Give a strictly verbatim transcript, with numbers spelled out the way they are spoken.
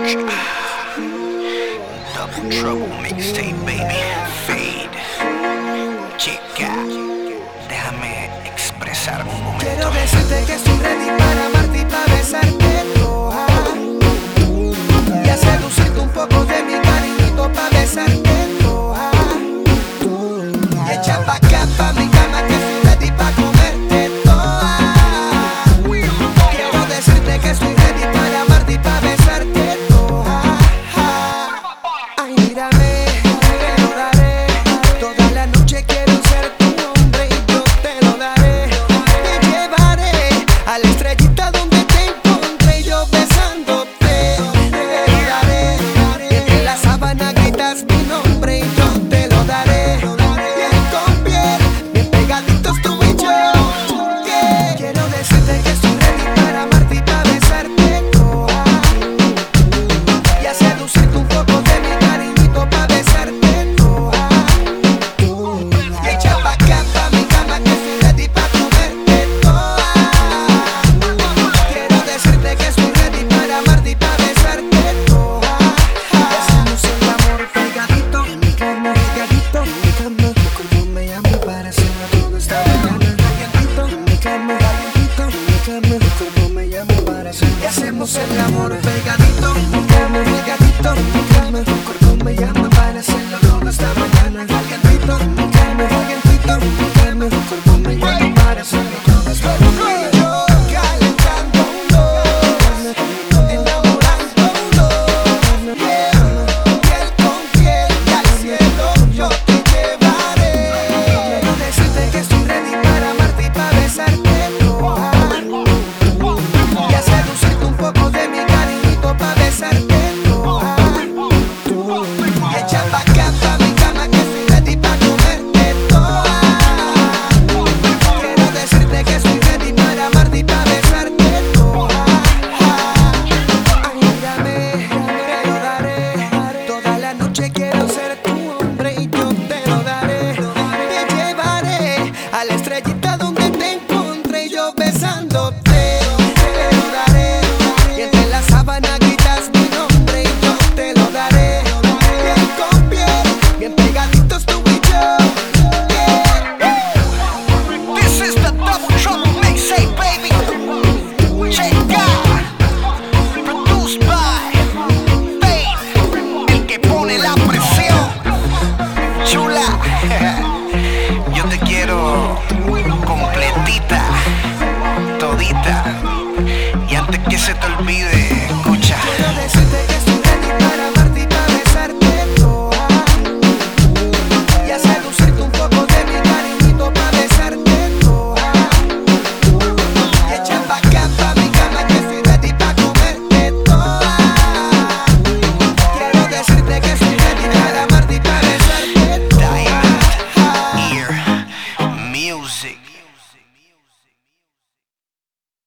Double trouble mixtape, baby. Fade. Chica, déjame expresarme un momento. Quiero decirte que estoy ready para amarte y para besarte toda, y a seducirte un poco de mi cariñito para besarte toda. Y echa pa' acá, pa' mi cama, que estoy ready pa' comerte toda. Quiero decirte que estoy ready para amarte y pa' besarte toda. Ay, mírame, te lo daré. Toda la noche quiero ser tu hombre y yo te lo daré. Te llevaré a la estrellita donde te encontré, yo besándote. Te daré, entre la sábana gritas mi nombre y yo te lo daré. Piel con piel, bien pegaditos tú y yo. Yeah. Quiero decirte que estoy ready para amarte y para besarte toda, y a seducirte un poco de mi cariñito pa' besarte toda. Y echa pa' acá, pa' mi cama, que estoy ready pa' comerte toda. Quiero decirte que estoy ready para amarte y pa' besarte toda. Y hacemos el amor pegadito en mi cama, pegadito en mi cama. Tu cuerpo me llama para hacerlo todo esta mañana. Calientito en mi cama, calientito en mi cama. Tu cuerpo me llama para hacerlo. Y hacemos el amor pegadito en mi cama, pegadito en mi cama. Tu cuerpo me llama para hacerlo todo esta mañana. Calientito en mi cama, calientito en mi cama. Tu cuerpo me llama para hacerlo todo esta mañana.